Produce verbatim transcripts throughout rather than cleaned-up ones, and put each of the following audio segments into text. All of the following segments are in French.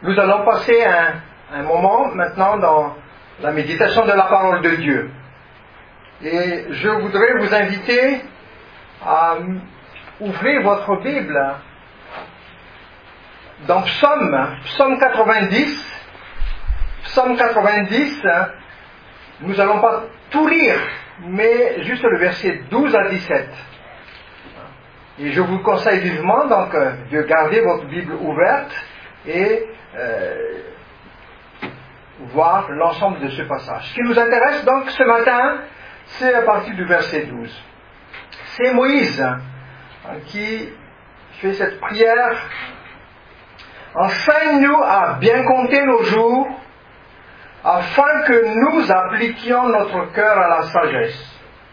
Nous allons passer un, un moment maintenant dans la méditation de la parole de Dieu. Et je voudrais vous inviter à ouvrir votre Bible dans Psaume, Psaume quatre-vingt-dix. Psaume quatre-vingt-dix, nous n'allons pas tout lire, mais juste le verset douze à dix-sept. Et je vous conseille vivement donc de garder votre Bible ouverte et euh, voir l'ensemble de ce passage. Ce qui nous intéresse donc ce matin, c'est à partir du verset douze. C'est Moïse hein, qui fait cette prière. Enseigne-nous à bien compter nos jours, afin que nous appliquions notre cœur à la sagesse.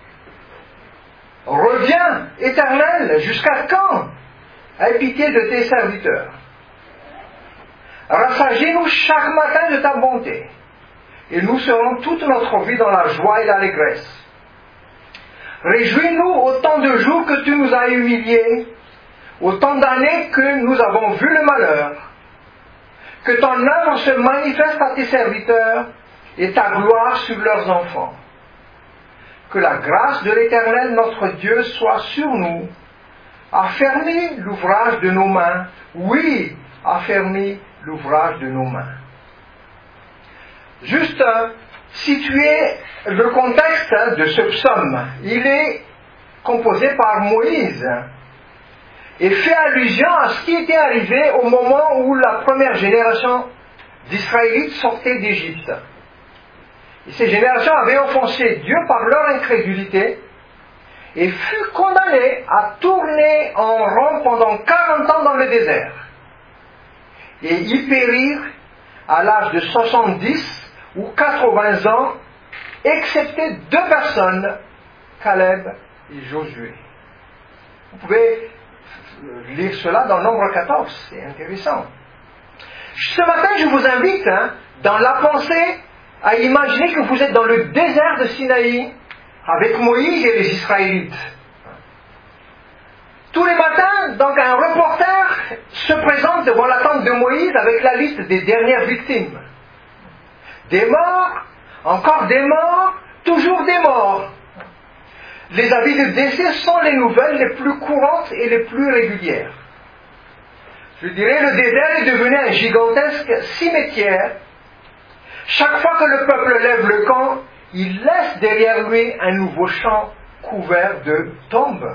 Reviens, Éternel, jusqu'à quand? Aie pitié de tes serviteurs. Rassagis-nous chaque matin de ta bonté, et nous serons toute notre vie dans la joie et l'allégresse. Réjouis-nous autant de jours que tu nous as humiliés, autant d'années que nous avons vu le malheur. Que ton œuvre se manifeste à tes serviteurs et ta gloire sur leurs enfants. Que la grâce de l'Éternel notre Dieu soit sur nous. Affermis l'ouvrage de nos mains. Oui, affermis l'ouvrage de nos mains. Juste euh, situer le contexte hein, de ce psaume. Il est composé par Moïse et fait allusion à ce qui était arrivé au moment où la première génération d'Israélites sortait d'Égypte. Et ces générations avaient offensé Dieu par leur incrédulité et furent condamnées à tourner en rond pendant quarante ans dans le désert. Et y périrent à l'âge de soixante-dix ou quatre-vingts ans, excepté deux personnes, Caleb et Josué. Vous pouvez lire cela dans Nombre quatorze, c'est intéressant. Ce matin, je vous invite, hein, dans la pensée, à imaginer que vous êtes dans le désert de Sinaï, avec Moïse et les Israélites. Tous les matins, donc, un reporter se présente devant la tente de Moïse avec la liste des dernières victimes. Des morts, encore des morts, toujours des morts. Les avis de décès sont les nouvelles les plus courantes et les plus régulières. Je dirais, le désert est devenu un gigantesque cimetière. Chaque fois que le peuple lève le camp, il laisse derrière lui un nouveau champ couvert de tombes.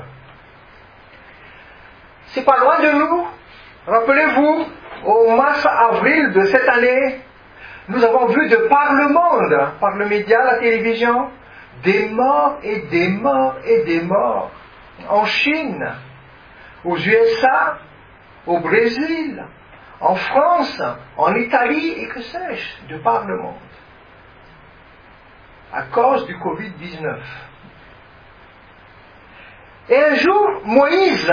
C'est pas loin de nous. Rappelez-vous, au mars-avril de cette année, nous avons vu de par le monde, par le média, la télévision, des morts et des morts et des morts. En Chine, aux U S A, au Brésil, en France, en Italie et que sais-je, de par le monde. À cause du covid dix-neuf. Et un jour, Moïse,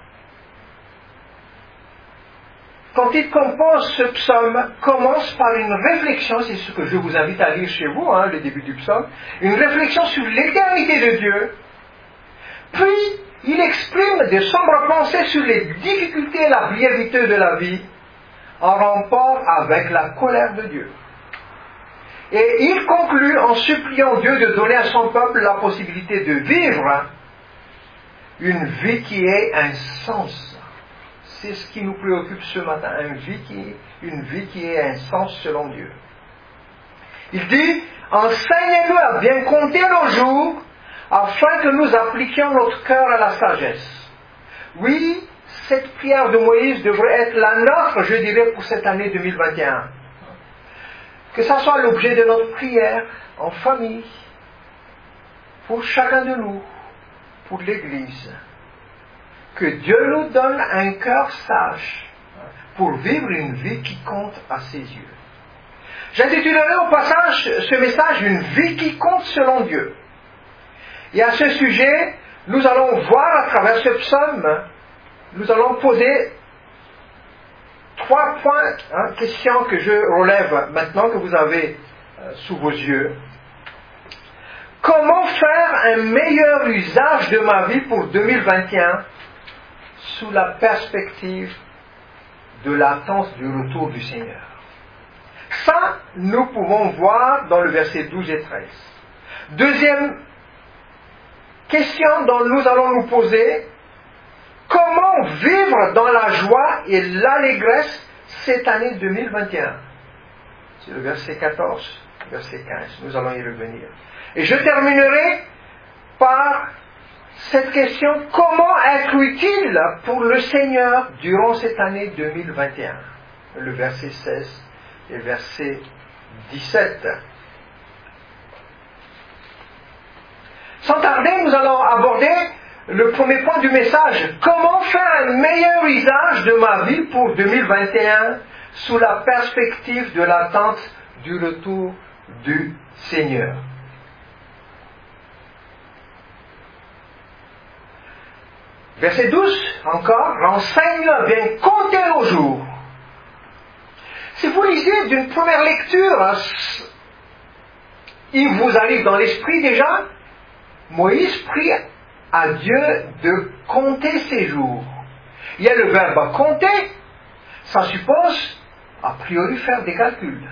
quand il compose ce psaume, commence par une réflexion, c'est ce que je vous invite à lire chez vous, hein, le début du psaume, une réflexion sur l'éternité de Dieu. Puis, il exprime de sombres pensées sur les difficultés et la brièveté de la vie, en rapport avec la colère de Dieu. Et il conclut en suppliant Dieu de donner à son peuple la possibilité de vivre une vie qui ait un sens. C'est ce qui nous préoccupe ce matin, une vie qui, une vie qui ait un sens selon Dieu. Il dit, enseignez-nous à bien compter nos jours, afin que nous appliquions notre cœur à la sagesse. Oui, cette prière de Moïse devrait être la nôtre, je dirais, pour cette année deux mille vingt et un. Que ça soit l'objet de notre prière en famille, pour chacun de nous, pour l'Église. Que Dieu nous donne un cœur sage pour vivre une vie qui compte à ses yeux. J'intitulerai au passage ce message « Une vie qui compte selon Dieu ». Et à ce sujet, nous allons voir à travers ce psaume, nous allons poser trois points, hein, questions que je relève maintenant que vous avez euh, sous vos yeux. Comment faire un meilleur usage de ma vie pour deux mille vingt et un sous la perspective de l'attente du retour du Seigneur? Ça, nous pouvons voir dans le verset douze et treize. Deuxième question dont nous allons nous poser, comment vivre dans la joie et l'allégresse cette année deux mille vingt et un? C'est le verset quatorze, verset quinze. Nous allons y revenir. Et je terminerai par cette question, comment être utile pour le Seigneur durant cette année deux mille vingt et un? Le verset seize et verset dix-sept. Sans tarder, nous allons aborder le premier point du message. Comment faire un meilleur usage de ma vie pour deux mille vingt et un sous la perspective de l'attente du retour du Seigneur? Verset douze, encore, renseigne bien compter nos jours. Si vous lisez d'une première lecture, il vous arrive dans l'esprit déjà, Moïse prie à Dieu de compter ses jours. Il y a le verbe compter, ça suppose a priori faire des calculs.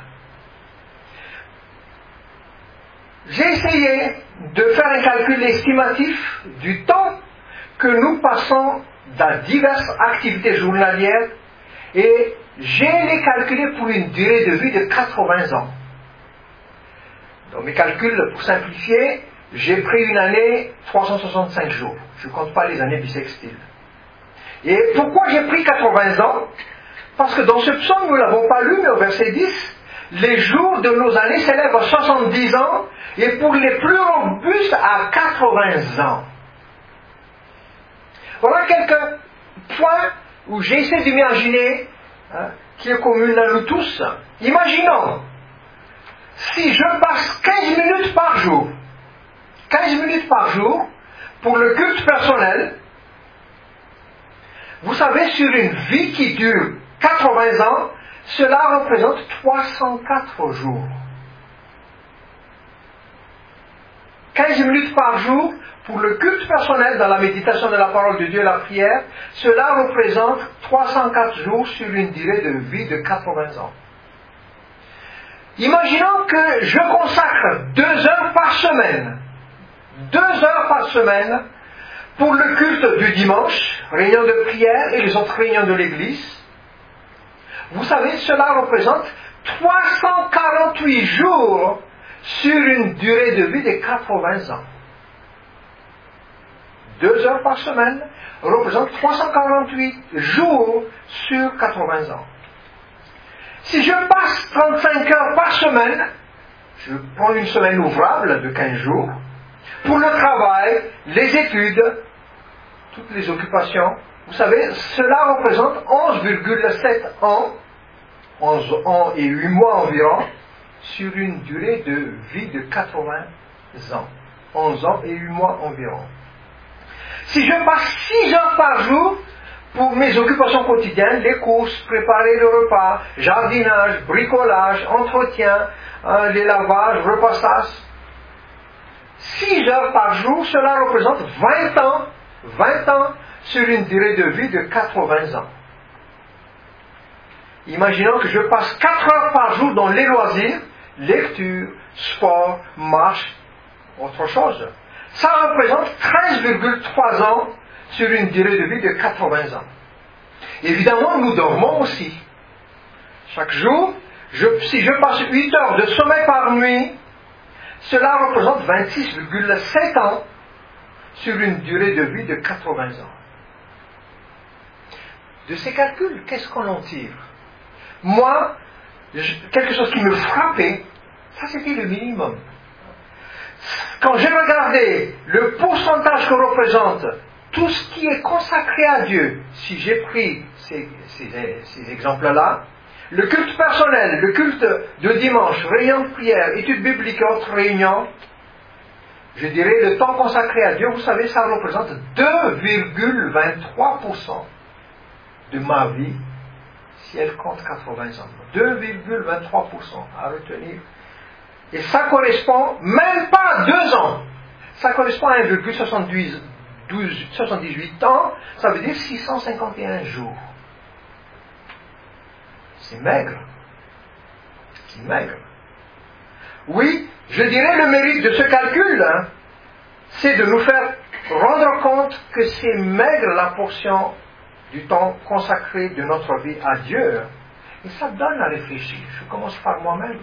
J'ai essayé de faire un calcul estimatif du temps que nous passons dans diverses activités journalières et j'ai les calculé pour une durée de vie de quatre-vingts ans. Dans mes calculs, pour simplifier, j'ai pris une année trois cent soixante-cinq jours. Je ne compte pas les années bissextiles. Et pourquoi j'ai pris quatre-vingts ans? Parce que dans ce psaume, nous ne l'avons pas lu, mais au verset dix, les jours de nos années s'élèvent à soixante-dix ans et pour les plus robustes à quatre-vingts ans. Voilà quelques points où j'ai essayé d'imaginer, hein, qui est commun à nous tous. Imaginons, si je passe quinze minutes par jour, quinze minutes par jour, pour le culte personnel, vous savez, sur une vie qui dure quatre-vingts ans, cela représente trois cent quatre jours. quinze minutes par jour, pour le culte personnel dans la méditation de la parole de Dieu et la prière, cela représente trois cent quatre jours sur une durée de vie de quatre-vingts ans. Imaginons que je consacre deux heures par semaine, deux heures par semaine, pour le culte du dimanche, réunion de prière et les autres réunions de l'Église. Vous savez, cela représente trois cent quarante-huit jours sur une durée de vie de quatre-vingts ans. Deux heures par semaine représente trois cent quarante-huit jours sur quatre-vingts ans. Si je passe trente-cinq heures par semaine, je prends une semaine ouvrable de quinze jours, pour le travail, les études, toutes les occupations, vous savez, cela représente onze virgule sept ans, onze ans et huit mois environ, sur une durée de vie de quatre-vingts ans. onze ans et huit mois environ. Si je passe six heures par jour pour mes occupations quotidiennes, les courses, préparer le repas, jardinage, bricolage, entretien, hein, les lavages, repassage, six heures par jour, cela représente vingt ans, vingt ans sur une durée de vie de quatre-vingts ans. Imaginons que je passe quatre heures par jour dans les loisirs, lecture, sport, marche, autre chose. Ça représente treize virgule trois ans sur une durée de vie de quatre-vingts ans. Évidemment, nous dormons aussi. Chaque jour, je, si je passe huit heures de sommeil par nuit, cela représente vingt-six virgule sept ans sur une durée de vie de quatre-vingts ans. De ces calculs, qu'est-ce qu'on en tire? Moi, je, quelque chose qui me frappait, ça c'était le minimum. Quand j'ai regardé le pourcentage que représente tout ce qui est consacré à Dieu, si j'ai pris ces, ces, ces exemples-là, le culte personnel, le culte de dimanche, réunion de prière, études bibliques et autres réunions, je dirais le temps consacré à Dieu, vous savez, ça représente deux virgule vingt-trois pour cent de ma vie, si elle compte quatre-vingts ans. deux virgule vingt-trois pour cent à retenir. Et ça correspond même pas à deux ans. Ça correspond à un virgule soixante-dix-huit ans, ça veut dire six cent cinquante et un jours. C'est maigre. si maigre. Oui, je dirais le mérite de ce calcul, hein, c'est de nous faire rendre compte que c'est maigre la portion du temps consacré de notre vie à Dieu. Et ça donne à réfléchir. Je commence par moi-même.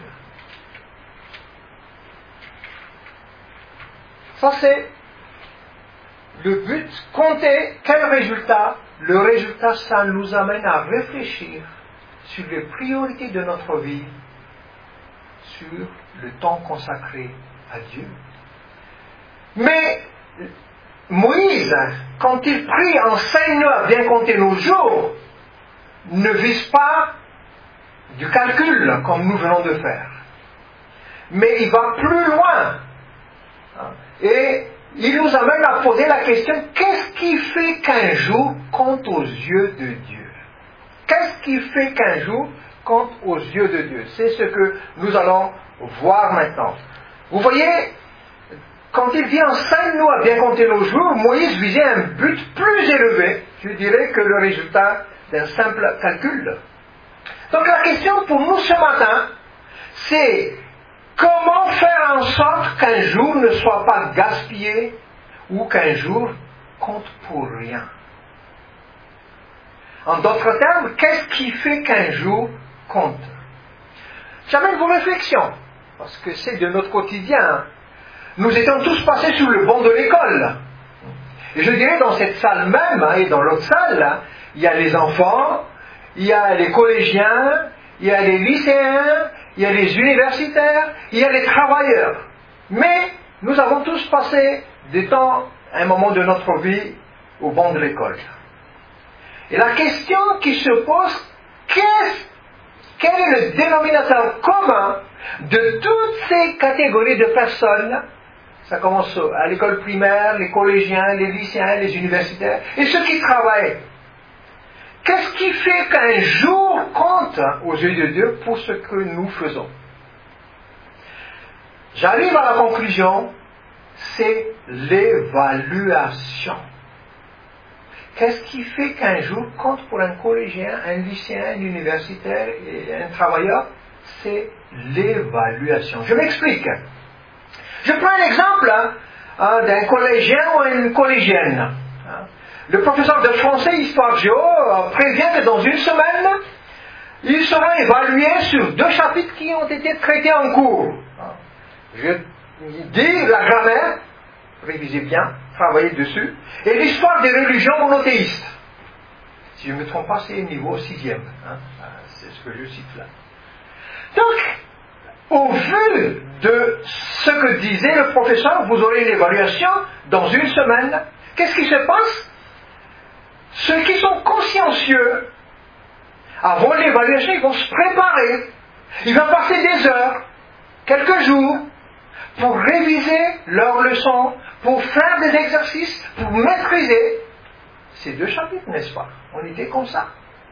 Ça c'est le but. Compter quel résultat? Le résultat, ça nous amène à réfléchir sur les priorités de notre vie, sur le temps consacré à Dieu. Mais Moïse, quand il prie, enseigne-nous à bien compter nos jours, ne vise pas du calcul comme nous venons de faire. Mais il va plus loin. Et il nous amène à poser la question, qu'est-ce qui fait qu'un jour compte aux yeux de Dieu? Qu'est-ce qui fait qu'un jour compte aux yeux de Dieu? C'est ce que nous allons voir maintenant. Vous voyez, quand il dit enseigne-nous à bien compter nos jours, Moïse visait un but plus élevé, je dirais, que le résultat d'un simple calcul. Donc la question pour nous ce matin, c'est comment faire en sorte qu'un jour ne soit pas gaspillé ou qu'un jour compte pour rien. En d'autres termes, qu'est-ce qui fait qu'un jour compte? J'amène vos réflexions, parce que c'est de notre quotidien. Nous étions tous passés sur le banc de l'école. Et je dirais dans cette salle même, hein, et dans l'autre salle, hein, il y a les enfants, il y a les collégiens, il y a les lycéens, il y a les universitaires, il y a les travailleurs. Mais nous avons tous passé des temps, un moment de notre vie, au banc de l'école. Et la question qui se pose, qu'est-ce, quel est le dénominateur commun de toutes ces catégories de personnes? Ça commence à l'école primaire, les collégiens, les lycéens, les universitaires, et ceux qui travaillent. Qu'est-ce qui fait qu'un jour compte aux yeux de Dieu pour ce que nous faisons? J'arrive à la conclusion, c'est l'évaluation. Qu'est-ce qui fait qu'un jour compte pour un collégien, un lycéen, un universitaire et un travailleur? C'est l'évaluation. Je m'explique. Je prends un exemple hein, d'un collégien ou une collégienne. Le professeur de français, histoire géo, prévient que dans une semaine, il sera évalué sur deux chapitres qui ont été traités en cours. Je dis la grammaire, révisez bien, travaillez dessus, et l'histoire des religions monothéistes. Si je ne me trompe pas, c'est niveau sixième. Hein, c'est ce que je cite là. Donc, au vu de ce que disait le professeur, vous aurez une évaluation dans une semaine. Qu'est-ce qui se passe? Ceux qui sont consciencieux, avant l'évaluation, ils vont se préparer. Ils vont passer des heures, quelques jours, pour réviser leurs leçons, pour faire des exercices, pour maîtriser ces deux chapitres, n'est-ce pas? On était comme ça.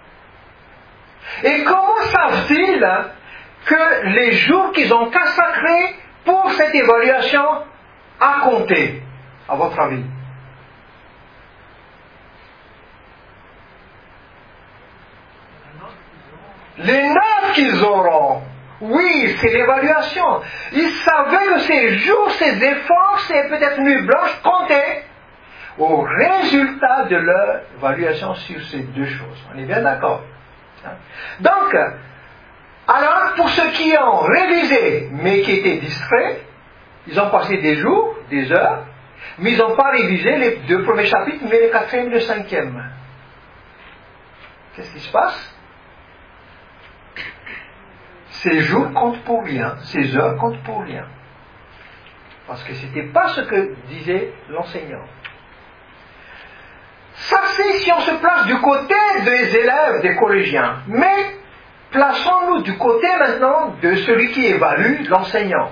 Et comment savent-ils que les jours qu'ils ont consacrés pour cette évaluation à compter, à votre avis? Les notes qu'ils auront. Oui, c'est l'évaluation. Ils savaient que ces jours, ces efforts, ces peut-être nuits blanches comptaient au résultat de leur évaluation sur ces deux choses. On est bien d'accord. Donc, alors, pour ceux qui ont révisé, mais qui étaient distraits, ils ont passé des jours, des heures, mais ils n'ont pas révisé les deux premiers chapitres, mais le quatrième et le cinquième. Qu'est-ce qui se passe? Ces jours comptent pour rien, ces heures comptent pour rien. Parce que ce n'était pas ce que disait l'enseignant. Ça c'est si on se place du côté des élèves, des collégiens. Mais plaçons-nous du côté maintenant de celui qui évalue, l'enseignant.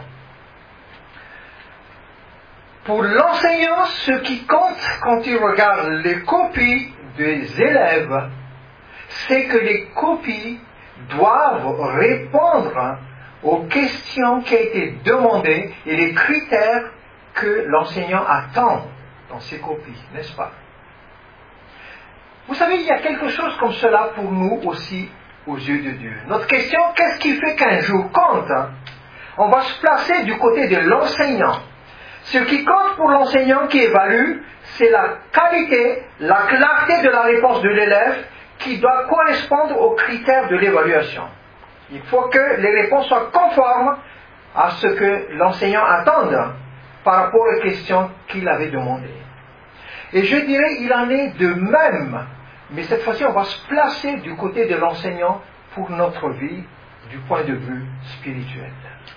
Pour l'enseignant, ce qui compte quand il regarde les copies des élèves, c'est que les copies doivent répondre aux questions qui ont été demandées et les critères que l'enseignant attend dans ses copies, n'est-ce pas? Vous savez, il y a quelque chose comme cela pour nous aussi aux yeux de Dieu. Notre question, qu'est-ce qui fait qu'un jour compte? On va se placer du côté de l'enseignant. Ce qui compte pour l'enseignant qui évalue, c'est la qualité, la clarté de la réponse de l'élève qui doit correspondre aux critères de l'évaluation. Il faut que les réponses soient conformes à ce que l'enseignant attend par rapport aux questions qu'il avait demandées. Et je dirais, il en est de même, mais cette fois-ci, on va se placer du côté de l'enseignant pour notre vie, du point de vue spirituel.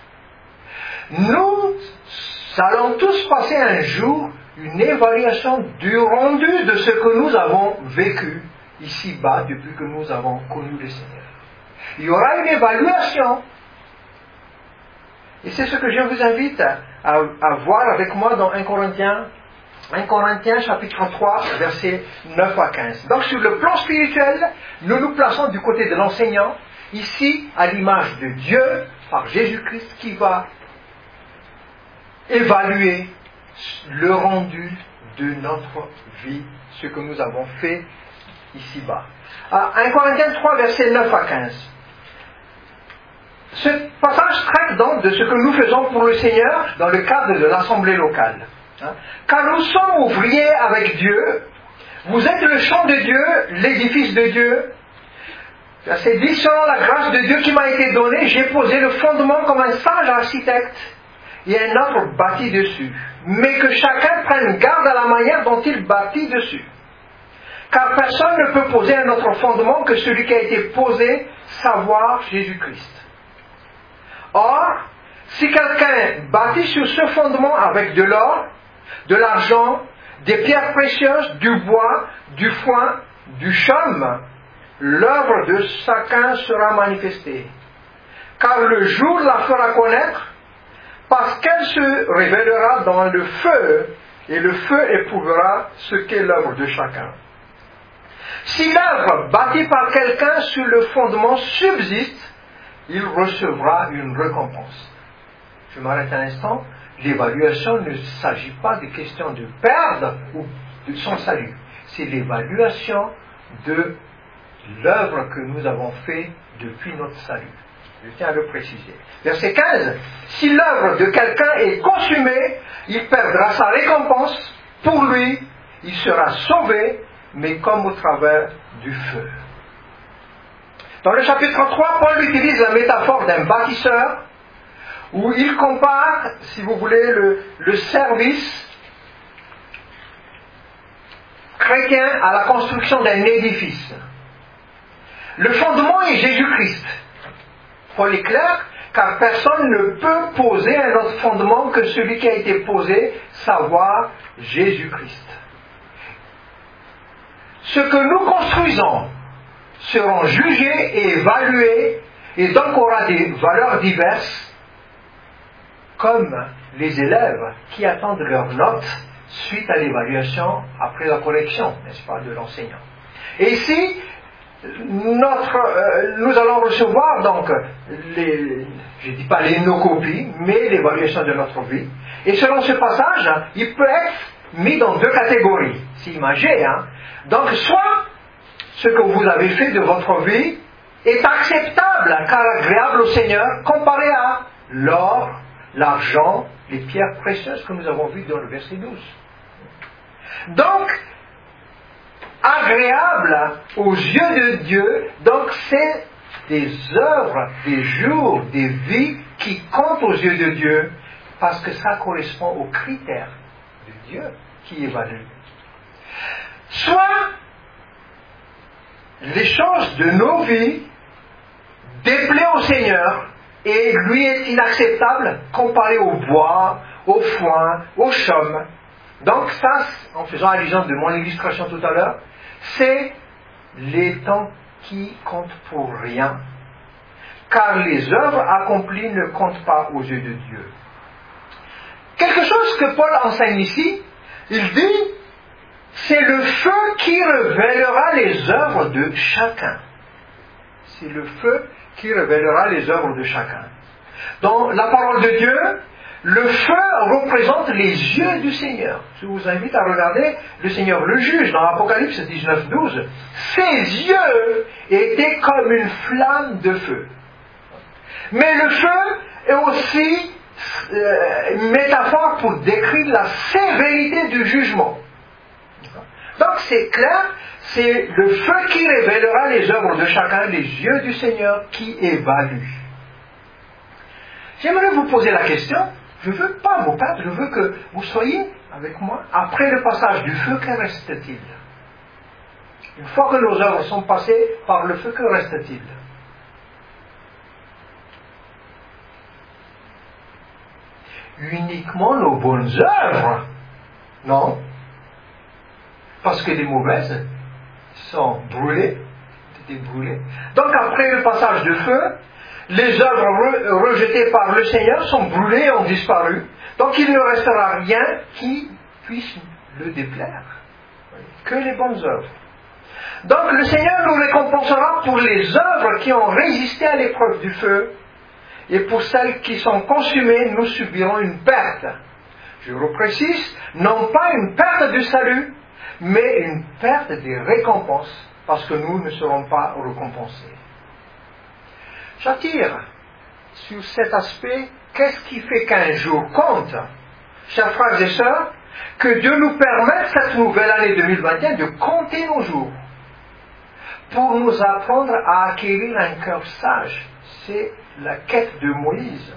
Nous allons tous passer un jour une évaluation du rendu de ce que nous avons vécu ici-bas depuis que nous avons connu le Seigneur. Il y aura une évaluation. Et c'est ce que je vous invite à, à voir avec moi dans un Corinthiens, un Corinthiens chapitre trois, versets neuf à quinze. Donc sur le plan spirituel, nous nous plaçons du côté de l'enseignant, ici à l'image de Dieu, par Jésus-Christ, qui va évaluer le rendu de notre vie, ce que nous avons fait ici-bas. un Corinthiens trois, versets neuf à quinze. Ce passage traite donc de ce que nous faisons pour le Seigneur dans le cadre de l'assemblée locale. Car nous sommes ouvriers avec Dieu, vous êtes le champ de Dieu, l'édifice de Dieu. C'est dit, selon la grâce de Dieu qui m'a été donnée, j'ai posé le fondement comme un sage architecte et un autre bâtit dessus. Mais que chacun prenne garde à la manière dont il bâtit dessus. Car personne ne peut poser un autre fondement que celui qui a été posé, savoir Jésus-Christ. Or, si quelqu'un bâtit sur ce fondement avec de l'or, de l'argent, des pierres précieuses, du bois, du foin, du chaume, l'œuvre de chacun sera manifestée. Car le jour la fera connaître, parce qu'elle se révélera dans le feu, et le feu éprouvera ce qu'est l'œuvre de chacun. Si l'œuvre bâtie par quelqu'un sur le fondement subsiste, il recevra une récompense. Je m'arrête un instant. L'évaluation ne s'agit pas de question de perdre ou de son salut. C'est l'évaluation de l'œuvre que nous avons faite depuis notre salut. Je tiens à le préciser. Verset quinze. Si l'œuvre de quelqu'un est consumée, il perdra sa récompense. Pour lui, il sera sauvé, mais comme au travers du feu. Dans le chapitre trois, Paul utilise la métaphore d'un bâtisseur, où il compare, si vous voulez, le, le service chrétien à la construction d'un édifice. Le fondement est Jésus-Christ. Paul est clair, car personne ne peut poser un autre fondement que celui qui a été posé, savoir Jésus-Christ. Ce que nous construisons seront jugés et évalués, et donc aura des valeurs diverses, comme les élèves qui attendent leurs notes suite à l'évaluation après la correction, n'est-ce pas, de l'enseignant. Et ici, notre, euh, nous allons recevoir donc les, je ne dis pas les no-copies, mais l'évaluation de notre vie. Et selon ce passage, il peut être mis dans deux catégories, c'est imagé. Hein? Donc soit ce que vous avez fait de votre vie est acceptable car agréable au Seigneur comparé à l'or, l'argent, les pierres précieuses que nous avons vues dans le verset douze. Donc, agréable aux yeux de Dieu, donc c'est des œuvres, des jours, des vies qui comptent aux yeux de Dieu parce que ça correspond aux critères de Dieu qui évalue. Soit les choses de nos vies déplaisent au Seigneur et lui est inacceptable comparé au bois, au foin, au chaume. Donc ça, en faisant allusion de mon illustration tout à l'heure, c'est les temps qui comptent pour rien, car les œuvres accomplies ne comptent pas aux yeux de Dieu. Quelque chose que Paul enseigne ici, il dit, c'est le feu qui révélera les œuvres de chacun. C'est le feu qui révélera les œuvres de chacun. Dans la parole de Dieu, Le feu représente les yeux du Seigneur. Je vous invite à regarder le Seigneur le juge dans Apocalypse dix-neuf douze. Ses yeux étaient comme une flamme de feu. Mais le feu est aussi euh, une métaphore pour décrire la sévérité du jugement. Donc c'est clair, c'est le feu qui révélera les œuvres de chacun, les yeux du Seigneur qui évaluent. J'aimerais vous poser la question. Je ne veux pas vous perdre, je veux que vous soyez avec moi. Après le passage du feu, que reste-t-il? Une fois que nos œuvres sont passées par le feu, que reste-t-il? Uniquement nos bonnes œuvres? Non. Parce que les mauvaises sont brûlées, ont été brûlées. Donc après le passage du feu, les œuvres re- rejetées par le Seigneur sont brûlées et ont disparu. Donc il ne restera rien qui puisse le déplaire. Que les bonnes œuvres. Donc le Seigneur nous récompensera pour les œuvres qui ont résisté à l'épreuve du feu. Et pour celles qui sont consumées, nous subirons une perte. Je reprécise, non pas une perte du salut, mais une perte des récompenses, parce que nous ne serons pas récompensés. J'attire sur cet aspect, qu'est-ce qui fait qu'un jour compte? Chers frères et sœurs, que Dieu nous permette cette nouvelle année deux mille vingt et un de compter nos jours pour nous apprendre à acquérir un cœur sage. C'est la quête de Moïse.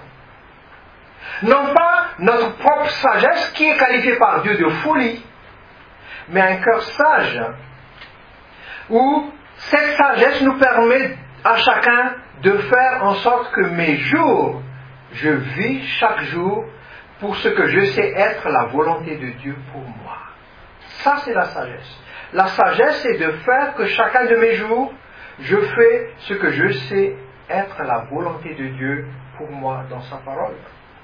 Non pas notre propre sagesse qui est qualifiée par Dieu de folie, mais un cœur sage où cette sagesse nous permet à chacun de faire en sorte que mes jours, je vis chaque jour pour ce que je sais être la volonté de Dieu pour moi. Ça, c'est la sagesse. La sagesse, c'est de faire que chacun de mes jours, je fais ce que je sais être la volonté de Dieu pour moi dans sa parole.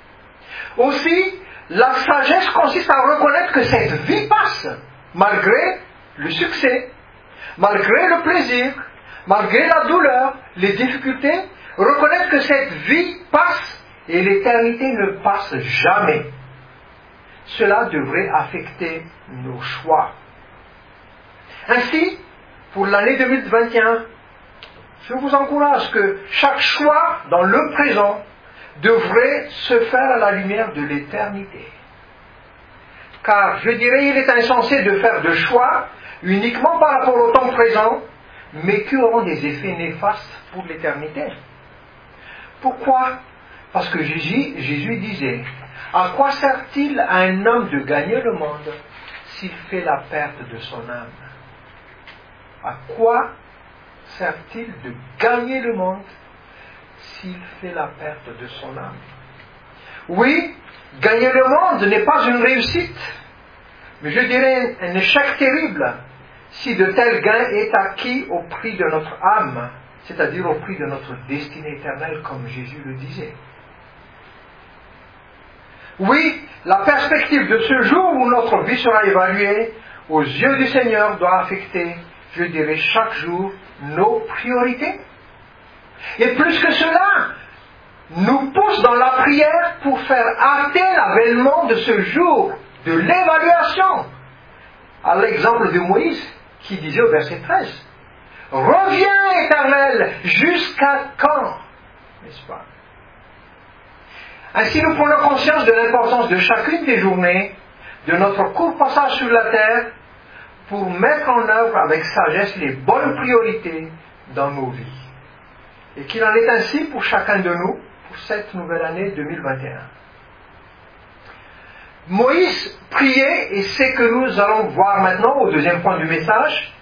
Aussi, la sagesse consiste à reconnaître que cette vie passe, malgré le succès, malgré le plaisir, malgré la douleur, les difficultés, reconnaître que cette vie passe et l'éternité ne passe jamais. Cela devrait affecter nos choix. Ainsi, pour l'année deux mille vingt et un, je vous encourage que chaque choix dans le présent devrait se faire à la lumière de l'éternité. Car, je dirais, il est insensé de faire de choix uniquement par rapport au temps présent, mais qui auront des effets néfastes pour l'éternité. Pourquoi? Parce que Jésus, Jésus disait, à quoi sert-il à un homme de gagner le monde s'il fait la perte de son âme? À quoi sert-il de gagner le monde s'il fait la perte de son âme? Oui, gagner le monde n'est pas une réussite, mais je dirais un échec terrible si de tels gains est acquis au prix de notre âme, c'est-à-dire au prix de notre destinée éternelle, comme Jésus le disait. Oui, la perspective de ce jour où notre vie sera évaluée aux yeux du Seigneur doit affecter, je dirais, chaque jour nos priorités. Et plus que cela, nous pousse dans la prière pour faire hâter l'avènement de ce jour, de l'évaluation. À l'exemple de Moïse, qui disait au verset treize, « Reviens, Éternel, jusqu'à quand ?» N'est-ce pas? Ainsi, nous prenons conscience de l'importance de chacune des journées, de notre court passage sur la terre, pour mettre en œuvre avec sagesse les bonnes priorités dans nos vies. Et qu'il en est ainsi pour chacun de nous, pour cette nouvelle année deux mille vingt et un. Moïse priait, et c'est que nous allons voir maintenant au deuxième point du message.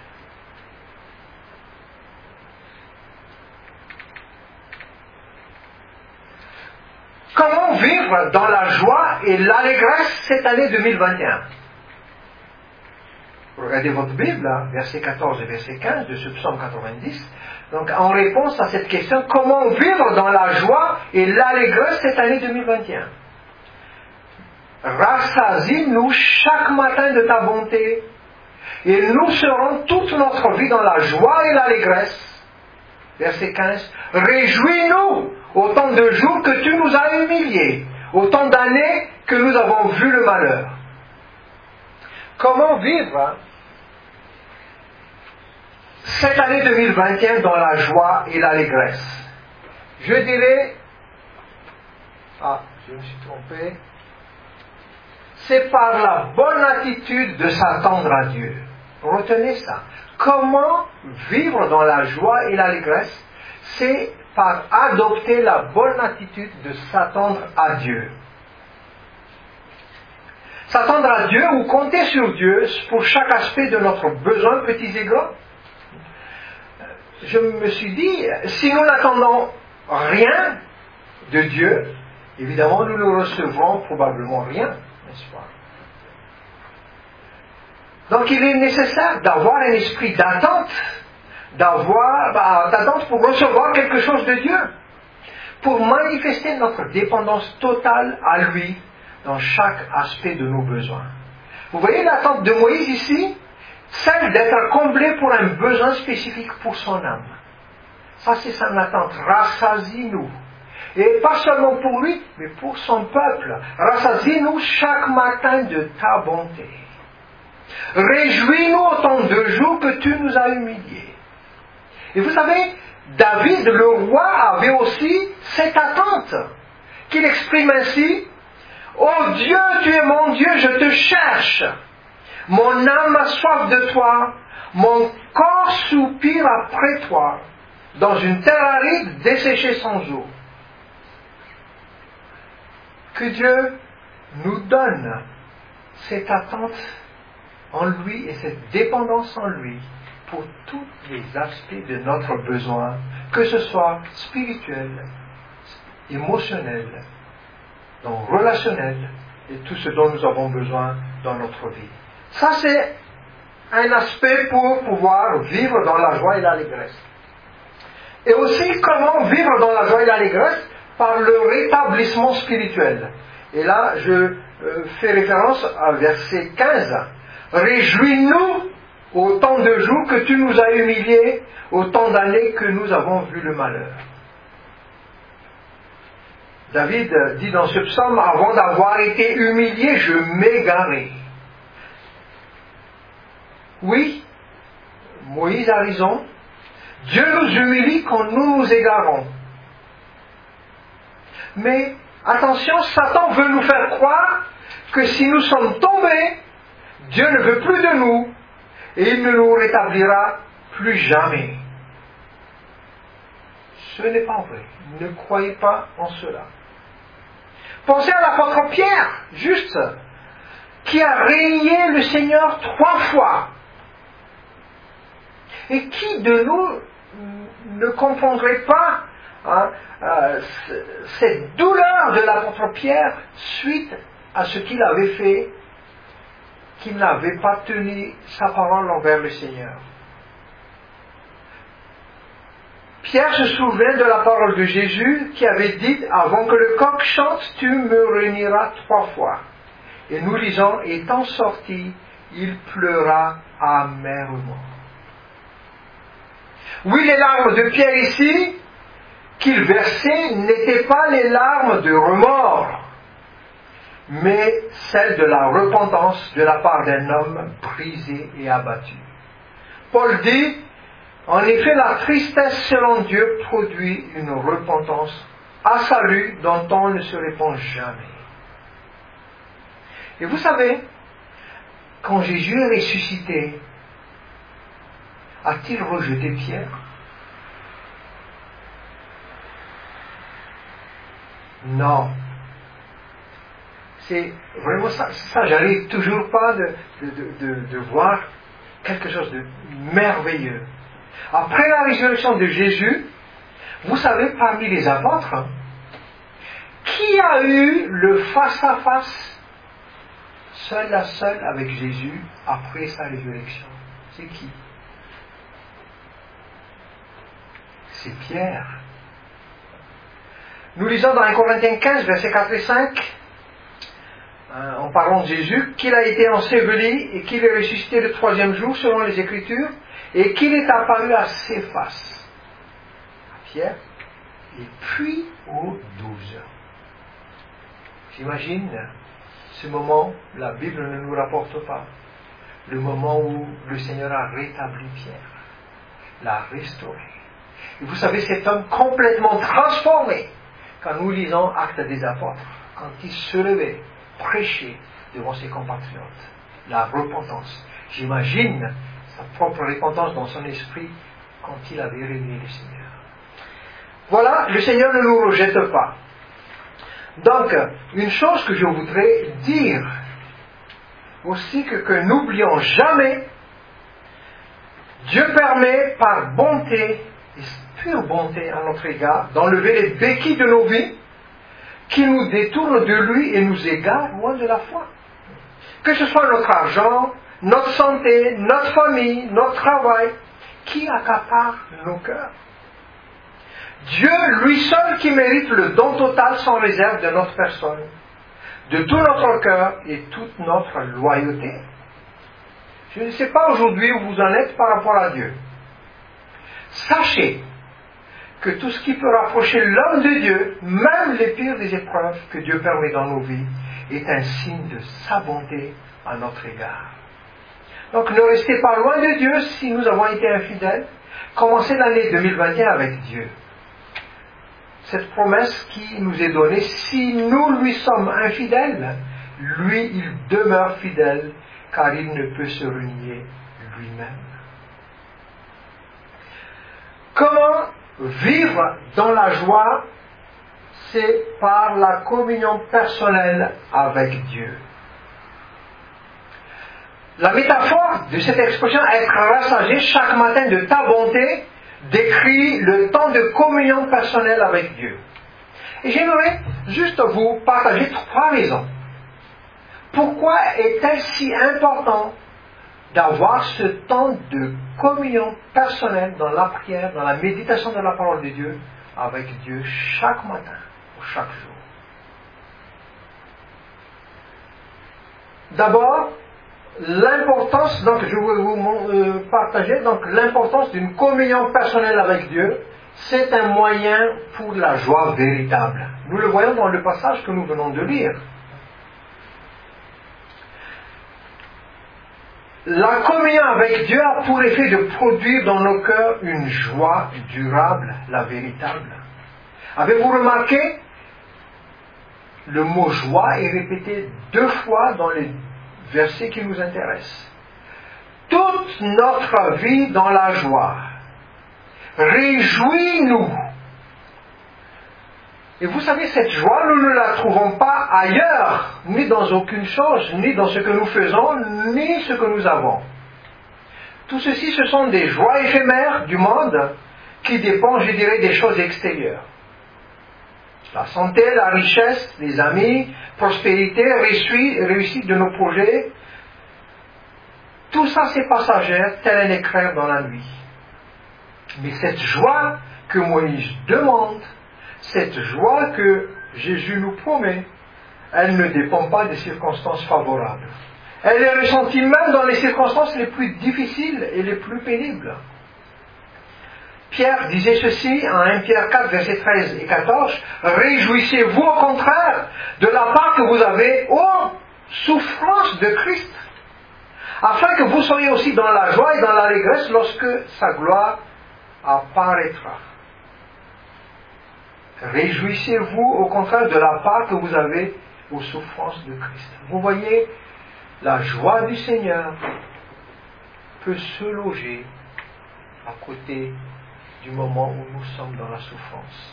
Comment vivre dans la joie et l'allégresse cette année deux mille vingt et un? Regardez votre Bible, hein, verset quatorze et verset quinze de ce psaume quatre-vingt-dix. Donc, en réponse à cette question, comment vivre dans la joie et l'allégresse cette année deux mille vingt et un? Rassasie-nous chaque matin de ta bonté, et nous serons toute notre vie dans la joie et l'allégresse. Verset quinze. Réjouis-nous autant de jours que tu nous as humiliés, autant d'années que nous avons vu le malheur. Comment vivre cette année deux mille vingt et un dans la joie et l'allégresse? Je dirais, ah, je me suis trompé, c'est par la bonne attitude de s'attendre à Dieu. Retenez ça. Comment vivre dans la joie et l'allégresse? C'est par adopter la bonne attitude de s'attendre à Dieu. S'attendre à Dieu ou compter sur Dieu pour chaque aspect de notre besoin, petits et grands. Je me suis dit, si nous n'attendons rien de Dieu, évidemment nous ne recevrons probablement rien, n'est-ce pas? Donc il est nécessaire d'avoir un esprit d'attente, d'avoir, bah, d'attente pour recevoir quelque chose de Dieu, pour manifester notre dépendance totale à lui dans chaque aspect de nos besoins. Vous voyez l'attente de Moïse ici? Celle d'être comblé pour un besoin spécifique pour son âme. Ça c'est son attente. Rassasie-nous. Et pas seulement pour lui, mais pour son peuple. Rassasie-nous chaque matin de ta bonté. Réjouis-nous autant de jours que tu nous as humiliés. Et vous savez, David, le roi, avait aussi cette attente, qu'il exprime ainsi: ô Dieu, tu es mon Dieu, je te cherche. Mon âme a soif de toi, mon corps soupire après toi, dans une terre aride desséchée sans eau. Que Dieu nous donne cette attente en lui et cette dépendance en lui pour tous les aspects de notre besoin, que ce soit spirituel, émotionnel, donc relationnel, et tout ce dont nous avons besoin dans notre vie. Ça, c'est un aspect pour pouvoir vivre dans la joie et l'allégresse. Et aussi, comment vivre dans la joie et l'allégresse? Par le rétablissement spirituel. Et là, je euh, fais référence à verset quinze. Réjouis-nous autant de jours que tu nous as humiliés, autant d'années que nous avons vu le malheur. David dit dans ce psaume: avant d'avoir été humilié, je m'égarais. Oui, Moïse a raison. Dieu nous humilie quand nous nous égarons. Mais attention, Satan veut nous faire croire que si nous sommes tombés, Dieu ne veut plus de nous et il ne nous rétablira plus jamais. Ce n'est pas vrai. Ne croyez pas en cela. Pensez à l'apôtre Pierre, juste, qui a régné le Seigneur trois fois. Et qui de nous ne comprendrait pas hein, euh, cette douleur de l'apôtre Pierre suite à ce qu'il avait fait, qu'il n'avait pas tenu sa parole envers le Seigneur. Pierre se souvient de la parole de Jésus qui avait dit: avant que le coq chante, tu me renieras trois fois. Et nous lisons: étant sorti, il pleura amèrement. Oui, les larmes de Pierre ici, qu'il versait, n'étaient pas les larmes de remords, mais celles de la repentance de la part d'un homme brisé et abattu. Paul dit: en effet, la tristesse selon Dieu produit une repentance à salut dont on ne se répand jamais. Et vous savez, quand Jésus est ressuscité, a-t-il rejeté Pierre? Non. C'est vraiment ça, ça j'arrive toujours pas de, de, de, de, de voir quelque chose de merveilleux. Après la résurrection de Jésus, vous savez, parmi les apôtres, hein, qui a eu le face-à-face, seul à seul avec Jésus, après sa résurrection? C'est qui? C'est Pierre. Nous lisons dans un Corinthiens quinze, versets quatre et cinq, euh, en parlant de Jésus, qu'il a été enseveli et qu'il est ressuscité le troisième jour selon les Écritures, et qu'il est apparu à Céphas, à Pierre, et puis aux douze. J'imagine ce moment, la Bible ne nous rapporte pas, le moment où le Seigneur a rétabli Pierre, l'a restauré. Et vous savez, cet homme complètement transformé, quand nous lisons Actes des Apôtres, quand il se levait, prêchait devant ses compatriotes, la repentance. J'imagine sa propre repentance dans son esprit quand il avait réuni le Seigneur. Voilà, le Seigneur ne nous rejette pas. Donc, une chose que je voudrais dire aussi, que, que n'oublions jamais, Dieu permet par bonté, et pure bonté à notre égard, d'enlever les béquilles de nos vies qui nous détournent de lui et nous égarent loin de la foi. Que ce soit notre argent, notre santé, notre famille, notre travail, qui accapare nos cœurs. Dieu, lui seul, qui mérite le don total sans réserve de notre personne, de tout notre cœur et toute notre loyauté. Je ne sais pas aujourd'hui où vous en êtes par rapport à Dieu. Sachez que tout ce qui peut rapprocher l'homme de Dieu, même les pires des épreuves que Dieu permet dans nos vies, est un signe de sa bonté à notre égard. Donc ne restez pas loin de Dieu si nous avons été infidèles. Commencez l'année deux mille vingt et un avec Dieu. Cette promesse qui nous est donnée, si nous lui sommes infidèles, lui, il demeure fidèle, car il ne peut se renier lui-même. Comment vivre dans la joie? C'est par la communion personnelle avec Dieu. La métaphore de cette expression, être rassasié chaque matin de ta bonté, décrit le temps de communion personnelle avec Dieu. Et j'aimerais juste vous partager trois raisons. Pourquoi est-il si important d'avoir ce temps de communion personnelle dans la prière, dans la méditation de la parole de Dieu, avec Dieu chaque matin ou chaque jour? D'abord, l'importance, donc je vais vous euh, partager donc l'importance d'une communion personnelle avec Dieu. C'est un moyen pour la joie véritable. Nous le voyons dans le passage que nous venons de lire. La communion avec Dieu a pour effet de produire dans nos cœurs une joie durable, la véritable. Avez-vous remarqué? Le mot joie est répété deux fois dans les versets qui nous intéressent. Toute notre vie dans la joie. Réjouis-nous. Et vous savez, cette joie, nous ne la trouvons pas ailleurs, ni dans aucune chose, ni dans ce que nous faisons, ni ce que nous avons. Tout ceci, ce sont des joies éphémères du monde qui dépendent, je dirais, des choses extérieures. La santé, la richesse, les amis, prospérité, réussite de nos projets, tout ça c'est passager, tel un éclair dans la nuit. Mais cette joie que Moïse demande, cette joie que Jésus nous promet, elle ne dépend pas des circonstances favorables. Elle est ressentie même dans les circonstances les plus difficiles et les plus pénibles. Pierre disait ceci en premier Pierre quatre, versets treize et quatorze, « Réjouissez-vous au contraire de la part que vous avez aux souffrances de Christ, afin que vous soyez aussi dans la joie et dans l'allégresse lorsque sa gloire apparaîtra. » Réjouissez-vous au contraire de la part que vous avez aux souffrances de Christ. Vous voyez, la joie du Seigneur peut se loger à côté du moment où nous sommes dans la souffrance.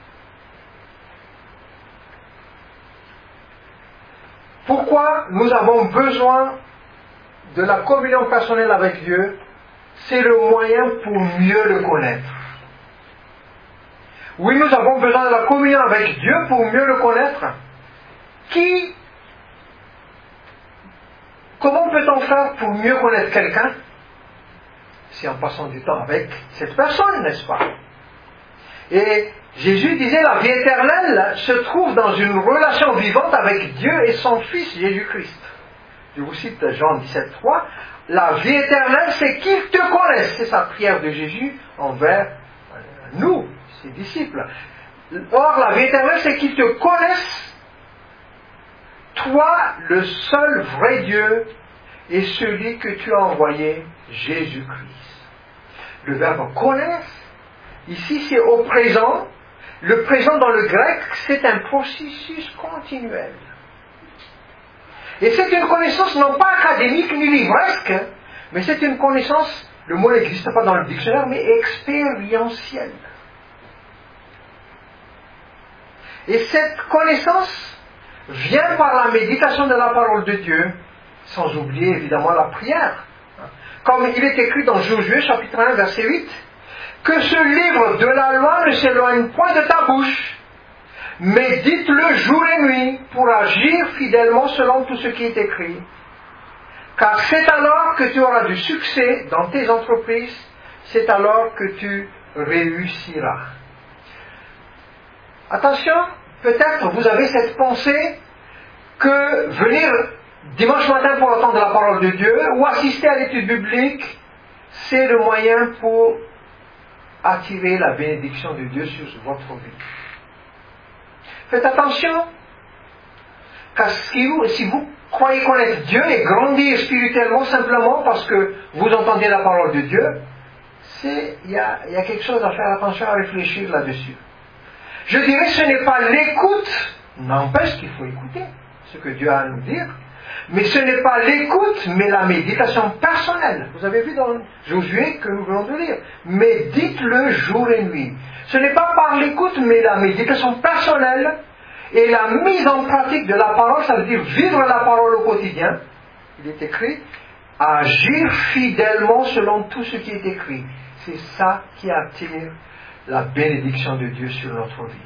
Pourquoi nous avons besoin de la communion personnelle avec Dieu? C'est le moyen pour mieux le connaître. Oui, nous avons besoin de la communion avec Dieu pour mieux le connaître. Qui Comment peut-on faire pour mieux connaître quelqu'un? C'est en passant du temps avec cette personne, n'est-ce pas? Et Jésus disait, la vie éternelle se trouve dans une relation vivante avec Dieu et son Fils Jésus-Christ. Je vous cite Jean dix-sept, trois. La vie éternelle, c'est qu'ils te connaissent. C'est sa prière de Jésus envers nous, ses disciples. Or, la vie éternelle, c'est qu'ils te connaissent, toi, le seul vrai Dieu, et celui que tu as envoyé, Jésus-Christ. Le verbe connaître, ici c'est au présent. Le présent dans le grec, c'est un processus continuel. Et c'est une connaissance non pas académique ni livresque, mais c'est une connaissance, le mot n'existe pas dans le dictionnaire, mais expérientielle. Et cette connaissance vient par la méditation de la parole de Dieu, sans oublier évidemment la prière. Comme il est écrit dans Josué chapitre un verset huit, que ce livre de la loi ne s'éloigne point de ta bouche, mais dites-le jour et nuit pour agir fidèlement selon tout ce qui est écrit. Car c'est alors que tu auras du succès dans tes entreprises, c'est alors que tu réussiras. Attention, peut-être vous avez cette pensée que venir dimanche matin pour entendre la parole de Dieu ou assister à l'étude biblique, c'est le moyen pour attirer la bénédiction de Dieu sur votre vie. Faites attention, car si vous, si vous croyez connaître Dieu et grandir spirituellement simplement parce que vous entendez la parole de Dieu, il y a, y a quelque chose à faire attention, à réfléchir là-dessus. Je dirais que ce n'est pas l'écoute, n'empêche qu'il faut écouter ce que Dieu a à nous dire, mais ce n'est pas l'écoute, mais la méditation personnelle. Vous avez vu dans Josué que nous venons de lire. Mais dites-le jour et nuit. Ce n'est pas par l'écoute, mais la méditation personnelle et la mise en pratique de la parole, ça veut dire vivre la parole au quotidien. Il est écrit, agir fidèlement selon tout ce qui est écrit. C'est ça qui attire la bénédiction de Dieu sur notre vie.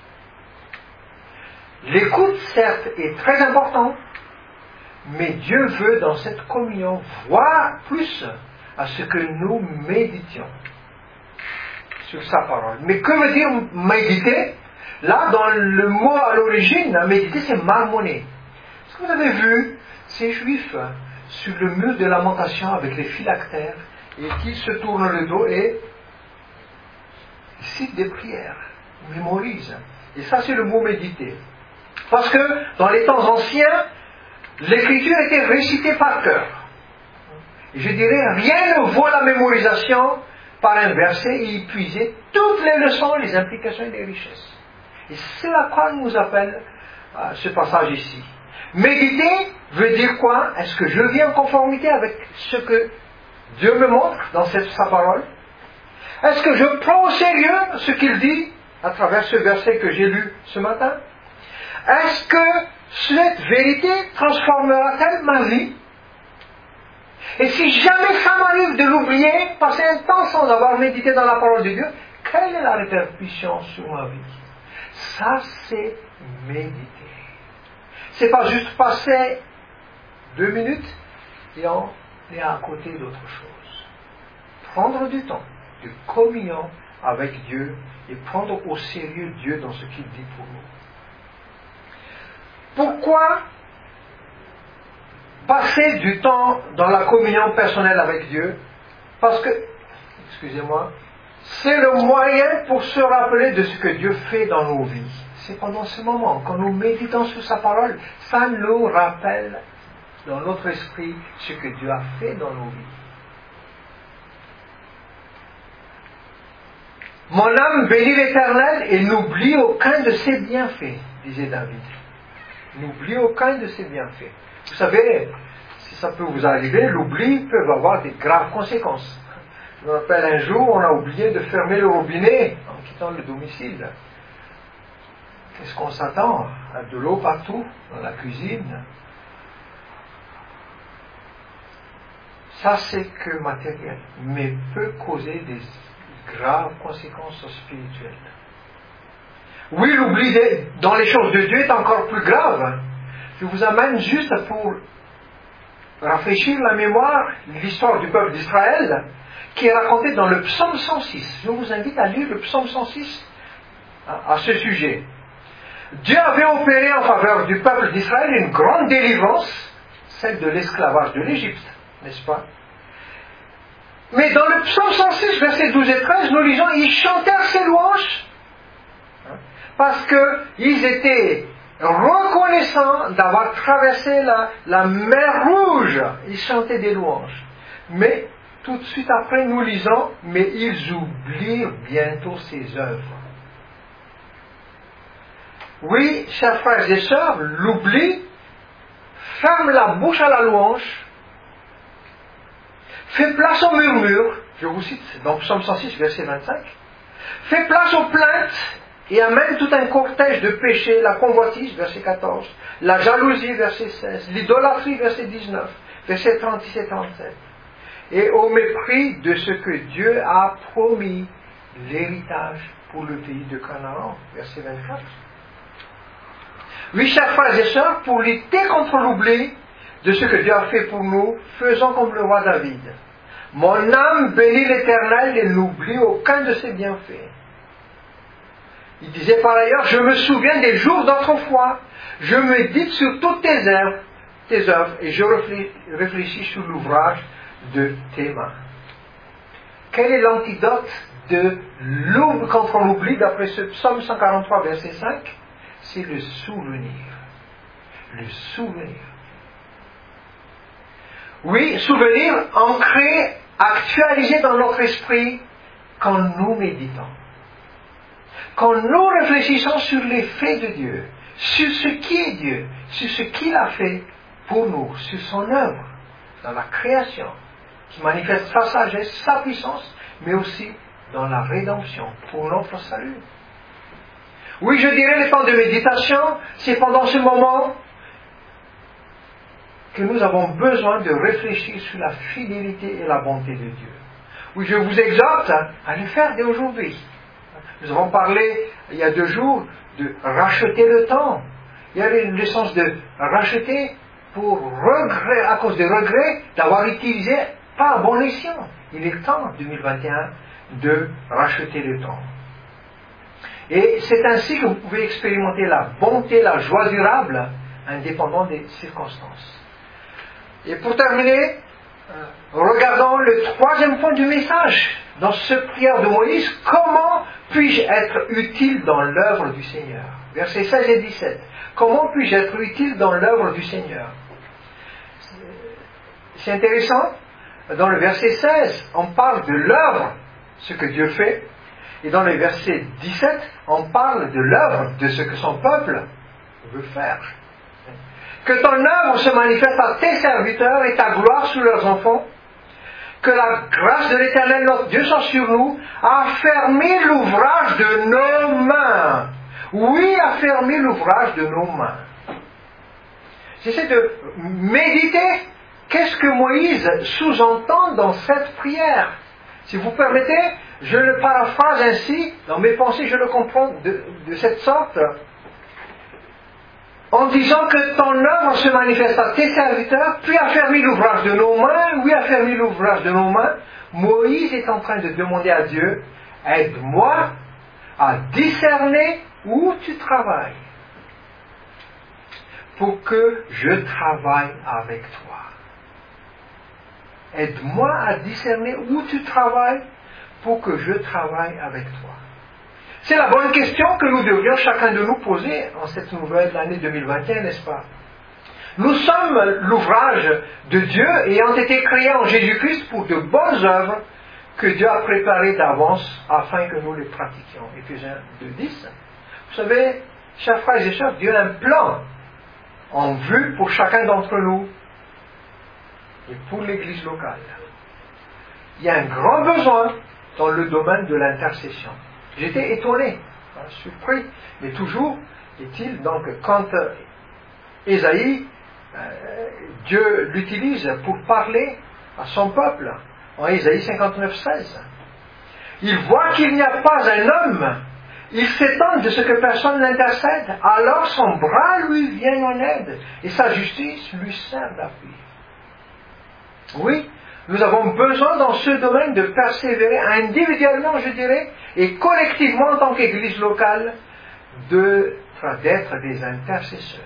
L'écoute, certes, est très importante, mais Dieu veut dans cette communion voir plus à ce que nous méditions sur sa parole. Mais que veut dire méditer? Là, dans le mot à l'origine, méditer, c'est marmonner. Est-ce que vous avez vu ces juifs sur le mur de lamentation avec les phylactères et qui se tournent le dos et citent des prières, mémorisent. Et ça, c'est le mot méditer. Parce que dans les temps anciens, l'écriture était récitée par cœur. Et je dirais, rien ne vaut la mémorisation par un verset et y puiser toutes les leçons, les implications et les richesses. Et c'est à quoi nous appelle euh, ce passage ici. Méditer veut dire quoi? Est-ce que je vis en conformité avec ce que Dieu me montre dans cette, sa parole? Est-ce que je prends au sérieux ce qu'il dit à travers ce verset que j'ai lu ce matin? Est-ce que cette vérité transformera-t-elle ma vie? Et si jamais ça m'arrive de l'oublier, passer un temps sans avoir médité dans la parole de Dieu, quelle est la répercussion sur ma vie? Ça, c'est méditer. C'est pas juste passer deux minutes et on est à côté d'autre chose. Prendre du temps de communion avec Dieu et prendre au sérieux Dieu dans ce qu'il dit pour nous. Pourquoi passer du temps dans la communion personnelle avec Dieu? Parce que, excusez-moi, c'est le moyen pour se rappeler de ce que Dieu fait dans nos vies. C'est pendant ce moment, quand nous méditons sur sa parole, ça nous rappelle dans notre esprit ce que Dieu a fait dans nos vies. Mon âme bénit l'Éternel et n'oublie aucun de ses bienfaits, disait David. N'oublie aucun de ses bienfaits. Vous savez, si ça peut vous arriver, l'oubli peut avoir des graves conséquences. Je me rappelle un jour, on a oublié de fermer le robinet en quittant le domicile. Qu'est-ce qu'on s'attend? À de l'eau partout, dans la cuisine. Ça, c'est que matériel, mais peut causer des graves conséquences spirituelles. Oui, l'oubli dans les choses de Dieu est encore plus grave. Je vous amène juste pour rafraîchir la mémoire l'histoire du peuple d'Israël qui est racontée dans le psaume cent six. Je vous invite à lire le psaume cent six à, à ce sujet. Dieu avait opéré en faveur du peuple d'Israël une grande délivrance, celle de l'esclavage de l'Égypte, n'est-ce pas? Mais dans le psaume cent six, versets douze et treize, nous lisons, ils chantèrent ses louanges, parce qu'ils étaient reconnaissants d'avoir traversé la, la mer rouge. Ils chantaient des louanges. Mais tout de suite après, nous lisons, mais ils oublient bientôt ses œuvres. Oui, chers frères et sœurs, l'oubli ferme la bouche à la louange, fait place au murmure, je vous cite dans Psaume cent six, verset vingt-cinq, fait place aux plaintes et amène tout un cortège de péchés, la convoitise, verset quatorze, la jalousie, verset seize, l'idolâtrie, verset dix-neuf, verset trente-six et trente-sept, et au mépris de ce que Dieu a promis, l'héritage pour le pays de Canaan, verset vingt-quatre. Oui, chers frères et sœurs, pour lutter contre l'oubli de ce que Dieu a fait pour nous, faisons comme le roi David. Mon âme bénit l'Éternel et n'oublie aucun de ses bienfaits. Il disait par ailleurs, je me souviens des jours d'autrefois, je médite sur toutes tes œuvres, tes œuvres et je réfléchis sur l'ouvrage de tes mains. Quel est l'antidote de l'oubli contre l'oubli d'après ce psaume cent quarante-trois, verset cinq? C'est le souvenir. Le souvenir. Oui, souvenir ancré, actualisé dans notre esprit quand nous méditons. Quand nous réfléchissons sur les faits de Dieu, sur ce qui est Dieu, sur ce qu'il a fait pour nous, sur son œuvre, dans la création, qui manifeste sa sagesse, sa puissance, mais aussi dans la rédemption pour notre salut. Oui, je dirais, les temps de méditation, c'est pendant ce moment que nous avons besoin de réfléchir sur la fidélité et la bonté de Dieu. Oui, je vous exhorte à le faire dès aujourd'hui. Nous avons parlé, il y a deux jours, de racheter le temps. Il y a le sens de racheter pour regret, à cause des regrets d'avoir utilisé pas à bon escient. Il est temps, deux mille vingt et un, de racheter le temps. Et c'est ainsi que vous pouvez expérimenter la bonté, la joie durable, indépendant des circonstances. Et pour terminer, regardons le troisième point du message. Dans ce prière de Moïse, comment puis-je être utile dans l'œuvre du Seigneur? Versets seize et dix-sept. Comment puis-je être utile dans l'œuvre du Seigneur? C'est intéressant. Dans le verset seize, on parle de l'œuvre, ce que Dieu fait. Et dans le verset dix-sept, on parle de l'œuvre, de ce que son peuple veut faire. Que ton œuvre se manifeste à tes serviteurs et ta gloire sur leurs enfants. Que la grâce de l'Éternel notre Dieu soit sur nous, affermir l'ouvrage de nos mains. Oui, affermir l'ouvrage de nos mains. J'essaie de méditer qu'est-ce que Moïse sous-entend dans cette prière. Si vous permettez, je le paraphrase ainsi, dans mes pensées je le comprends de, de cette sorte, en disant que ton œuvre se manifeste à tes serviteurs, puis affermis l'ouvrage de nos mains, oui, affermis l'ouvrage de nos mains. Moïse est en train de demander à Dieu, aide-moi à discerner où tu travailles, pour que je travaille avec toi. Aide-moi à discerner où tu travailles, pour que je travaille avec toi. C'est la bonne question que nous devrions chacun de nous poser en cette nouvelle année deux mille vingt et un, n'est-ce pas? Nous sommes l'ouvrage de Dieu ayant été créés en Jésus-Christ pour de bonnes œuvres que Dieu a préparées d'avance afin que nous les pratiquions. Éphésiens deux dix. Vous savez, chers frères et sœurs, Dieu a un plan en vue pour chacun d'entre nous et pour l'Église locale. Il y a un grand besoin dans le domaine de l'intercession. J'étais étonné, hein, surpris, mais toujours est-il donc quand euh, Ésaïe, euh, Dieu l'utilise pour parler à son peuple, en Ésaïe cinquante-neuf seize. Il voit qu'il n'y a pas un homme, il s'étonne de ce que personne n'intercède, alors son bras lui vient en aide, et sa justice lui sert d'appui. Oui, nous avons besoin dans ce domaine de persévérer individuellement, je dirais, et collectivement en tant qu'Église locale, de, d'être des intercesseurs.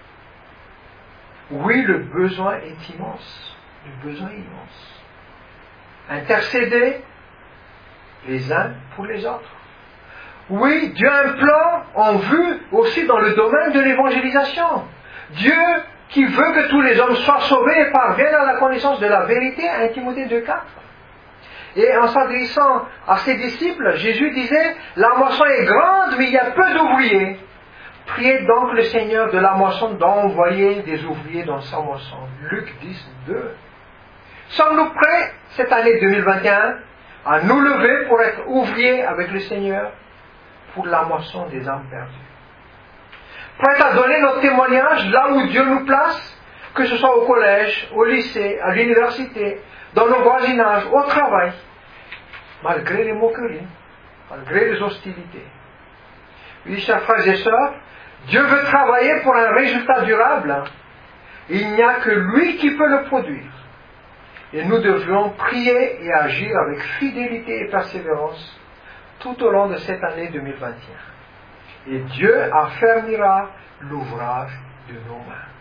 Oui, le besoin est immense. Le besoin est immense. Intercéder les uns pour les autres. Oui, Dieu a un plan en vue aussi dans le domaine de l'évangélisation. Dieu qui veut que tous les hommes soient sauvés et parviennent à la connaissance de la vérité, un Timothée deux quatre. Et en s'adressant à ses disciples, Jésus disait, la moisson est grande, mais il y a peu d'ouvriers. Priez donc le Seigneur de la moisson d'envoyer des ouvriers dans sa moisson. Luc dix deux. Sommes-nous prêts, cette année deux mille vingt et un, à nous lever pour être ouvriers avec le Seigneur pour la moisson des âmes perdues? Prêts à donner notre témoignage là où Dieu nous place, que ce soit au collège, au lycée, à l'université, dans nos voisinages, au travail, malgré les moqueries, malgré les hostilités. Oui, chers frères et sœurs, Dieu veut travailler pour un résultat durable. Il n'y a que lui qui peut le produire. Et nous devrions prier et agir avec fidélité et persévérance tout au long de cette année deux mille vingt et un. Et Dieu affermira l'ouvrage de nos mains.